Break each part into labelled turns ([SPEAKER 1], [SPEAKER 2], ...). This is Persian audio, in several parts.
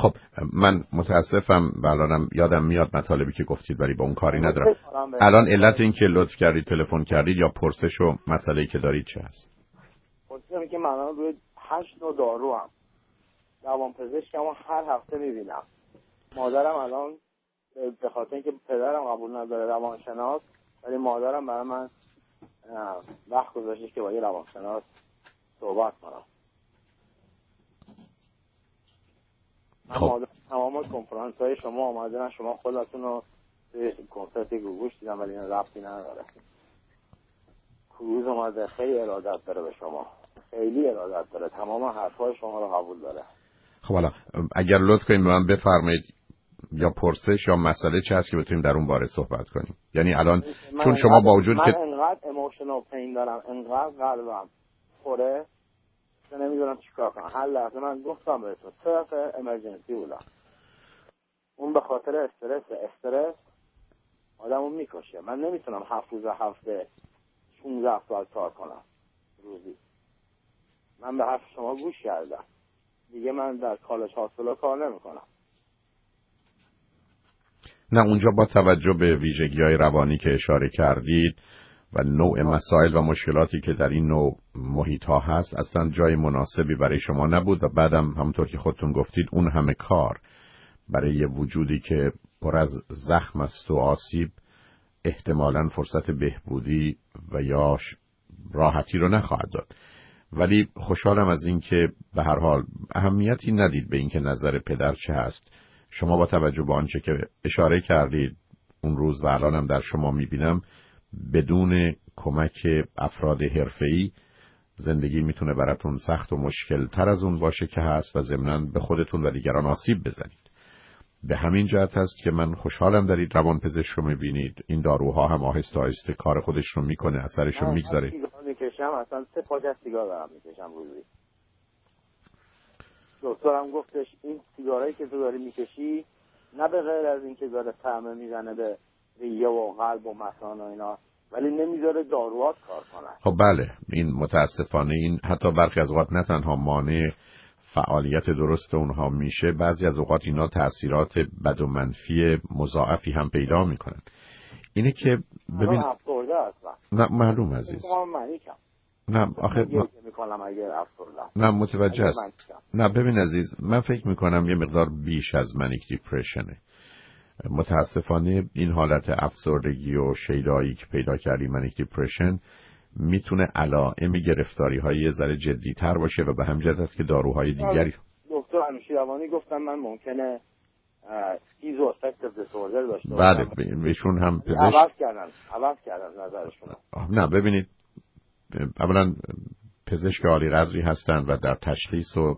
[SPEAKER 1] خب من متاسفم، الانم یادم میاد مطالبی که گفتید ولی با اون کاری ندارم. الان علت این که لطف کردید تلفن کردید یا پرسش و مسئله‌ای که دارید چه هست؟
[SPEAKER 2] پرسشم که من الان روی 8 نوع دارو هم روانپزشکمو هر هفته میبینم. مادرم الان به خاطر اینکه پدرم قبول نداره روانشناس، ولی مادرم برای من وقت گذاشته که با یه روانشناس صحبت کنم.
[SPEAKER 1] خب.
[SPEAKER 2] مادر تمام کنفرانس های شما آمدن، شما خودتون رو توی کنسرت گوگوش دیدم ولی این ربطی نداره. کروز اومده، خیلی ارادت داره به شما، خیلی ارادت داره، تمام حرفای شما رو قبول داره.
[SPEAKER 1] خب حالا اگر لطف کنید به من بفرمایید یا پرسش یا مسئله چه هست که بتونیم در اون باره صحبت کنیم. یعنی الان چون شما با وجود که
[SPEAKER 2] من انقدر ایموشنال پین دارم، انقدر قلبم خوره که نمیدونم چیکار کنم. هر لحظه من گفتم بهتون طرف امرجنسی بودم. اون به خاطر استرس آدمو میکشه. من نمیتونم 7 روز هفته 16 ساعت کار کنم روزی. من به حرف شما گوش کردم. دیگه من در کالج هاسپیتال کار نمیکنم.
[SPEAKER 1] نه اونجا با توجه به ویژگی‌های روانی که اشاره کردید و نوع مسائل و مشکلاتی که در این نوع محیط‌ها هست اصلا جای مناسبی برای شما نبود و بعدم همونطور که خودتون گفتید اون همه کار برای یه وجودی که پر از زخم است و آسیب احتمالاً فرصت بهبودی و یا راحتی رو نخواهد داد. ولی خوشحالم از این که به هر حال اهمیتی ندید به این که نظر پدر چه هست. شما با توجه به آنچه که اشاره کردید اون روز و الانم در شما میبینم بدون کمک افراد حرفه‌ای زندگی میتونه براتون سخت و مشکل تر از اون باشه که هست و ضمناً به خودتون و دیگران آسیب بزنید. به همین جهت هست که من خوشحالم دارید روانپزشک رو میبینید. این داروها هم آهسته آهسته کار خودش رو میکنه، اثرش رو میگذاره.
[SPEAKER 2] سیگار میکشم، اصلا 3 پاکت سیگار دارم میکشم روزی. دکترم گفتش این سیگارایی که تو داری میکشی نه به غیر از این که داره طعم میزنه به ریه و قلب و مثانه و اینا، ولی نمیذاره داروات کار کنن.
[SPEAKER 1] خب بله، این متاسفانه این حتی برخی از اوقات نه تنها مانع فعالیت درست اونها میشه، بعضی از اوقات اینا تأثیرات بد و منفی مضاعفی هم پیدا میکنن. اینه که ببین
[SPEAKER 2] افسرده هستم.
[SPEAKER 1] نه معلوم عزیز. نه آخه نه متوجه است. نه ببین عزیز، من فکر میکنم یه مقدار بیش از منیک دیپرشنه. متاسفانه این حالت افسردگی و شیدایی که پیدا کردی منیک دیپرشن میتونه علائم گرفتاری های یه ذره جدی تر باشه و به همین جهت است که داروهای دیگری.
[SPEAKER 2] دکتر انوشیروانی گفتم من ممکنه اسکیزو افکتیو دیسوردر داشته باشم.
[SPEAKER 1] بله بهشون هم پزشک
[SPEAKER 2] عوض کردن نظرشون.
[SPEAKER 1] نه ببینید، اولا پزشک عالی قدری هستند و در تشخیص و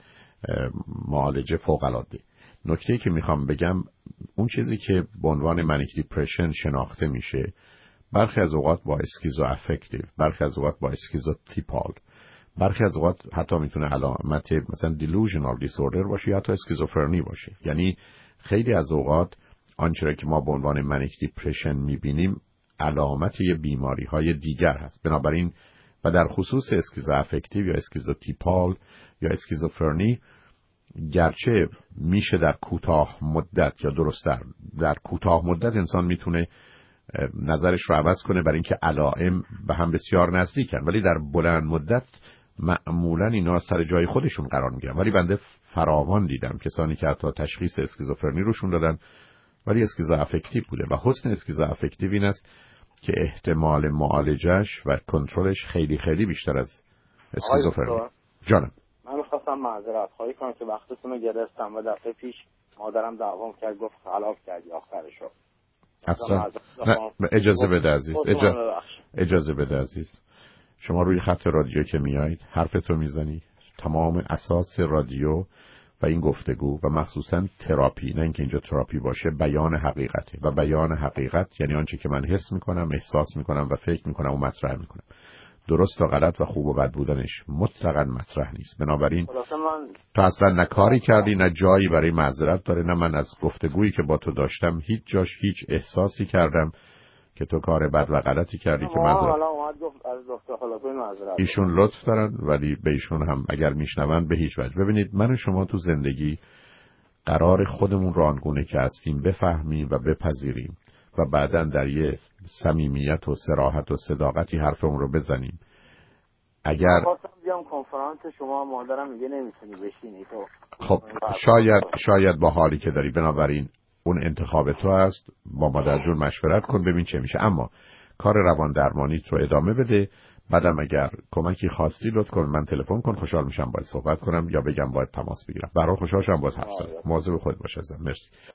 [SPEAKER 1] معالجه فوق العاده. نکته‌ای که میخوام بگم اون چیزی که به عنوان منیک دیپرشن شناخته میشه برخی از اوقات با اسکیزو افکتیو، برخی از اوقات با اسکیزو تیپال، برخی از اوقات حتی میتونه علامت مثلا دیلوژنال دیسوردر باشه یا حتی اسکیزوفرنی باشه. یعنی خیلی از اوقات آنچه که ما به عنوان منیک دیپرشن میبینیم علامت یه بیماری های دیگر هست. بنابراین و در خصوص اسکیزو افکتیو یا اسکیزو تیپال یا اسکیزوفرنی گرچه میشه در کوتاه مدت یا درست در کوتاه مدت انسان میتونه نظرش رو عوض کنه برای اینکه علائم به هم بسیار نزدیکن، ولی در بلند مدت معمولا اینا سر جای خودشون قرار میگیرن. ولی بنده فراوان دیدم کسانی که حتی تشخیص اسکیزوفرنی روشون دادن ولی اسکیزو افکتیو بوده و حسن اسکیزو افکتیو این است که احتمال معالجش و کنترلش خیلی خیلی بیشتر از اسکیزوفرنی. جانم
[SPEAKER 2] من می‌خواستم معذرت خواهی کنم که وقتتون رو گرفتم و دفعه پیش مادرم دعوام کرد گفت خلاف کردی آخرشو.
[SPEAKER 1] اصلا نه اجازه بده عزیز، اجازه بده عزیز. شما روی خط رادیو که میایید حرفتو میزنی، تمام اساس رادیو و این گفتگو و مخصوصا تراپی، نه اینکه اینجا تراپی باشه، بیان حقیقته و بیان حقیقت یعنی آنچه که من حس میکنم، احساس میکنم و فکر میکنم و مطرح میکنم. درست و غلط و خوب و بد بودنش مطلقاً مطرح نیست. بنابراین تو اصلا نه کاری کردی نه جایی برای معذرت داره، نه من از گفتگویی که با تو داشتم هیچ جاش هیچ احساسی کردم که تو کار بد و غلطی کردی که معذرت. ایشون لطف دارن ولی به ایشون هم اگر میشنون به هیچ وجه. ببینید من و شما تو زندگی قرار خودمون رو آنگونه که هستیم بفهمیم و بپذیریم و بعداً در یه صمیمیت و صراحت و صداقتی حرفمون رو بزنیم. اگر
[SPEAKER 2] خواستم بیام کنفرانس شما، مادرم میگه نمیتونی بشینی تو.
[SPEAKER 1] خب شاید با حالی که داری، بنابراین اون انتخاب تو است، با مادر جون مشورت کن ببین چه میشه، اما کار روان درمانیت رو ادامه بده. بعدم اگر کمکی خواستی لطف کن من تلفن کن، خوشحال میشم باید صحبت کنم یا بگم باید تماس بگیرم. برای خوشحال شدم باید حرف زدم. مواظب خودت باش ازم. مرسی.